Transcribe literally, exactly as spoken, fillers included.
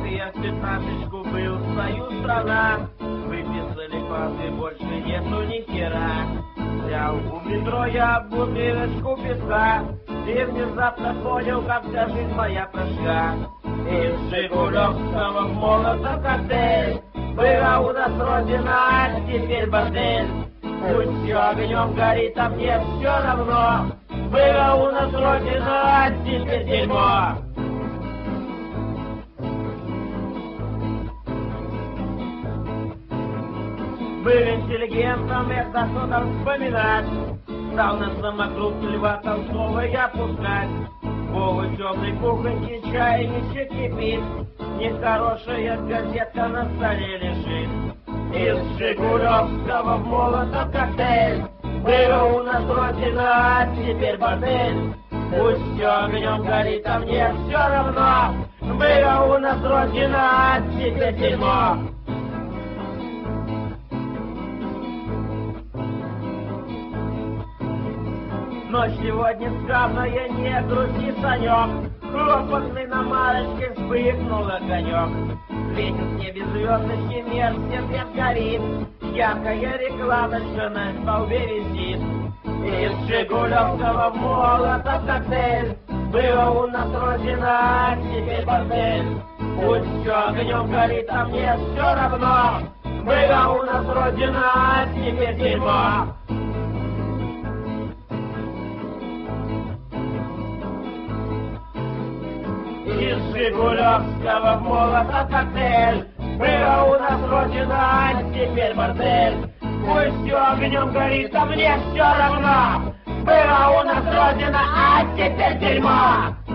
Москве в пятнадцаточку был союз страна. Выписали пасы, больше нету ни хера. Взял у метро я бутылочку песка и внезапно понял, как вся жизнь моя прошла. Из жигулевского молота коктейль. Была у нас родина, а теперь бордель. Пусть все огнем горит, а мне все равно. Была у нас родина, а теперь дерьмо. Был интеллигентом, это что там вспоминать. Стал на самокрутке Льва Толстого я пускать. Вовы темной кухоньки чайничек кипит. Нехорошая газетка на столе лежит. Из жигулевского молота коктейль. Была у нас родина, а теперь бордель. Пусть все огнем горит, а мне все равно. Была у нас родина, а теперь дерьмо. Но сегодня славное, не грусти, Санек. Хлопотный на марочке вспыхнул огонек. Светит в небе звездочки, Мерседес горит. Яркая рекламочка на столбе висит. Из жигулевского молота коктейль. Была у нас родина, а теперь бордель. Пусть все огнем горит, а мне все равно. Была у нас родина, а теперь дерьмо. Из жигулевского молота коктейль. Была у нас родина, а теперь бордель. Пусть все огнем горит, а мне все равно. Была у нас родина, а теперь дерьмо.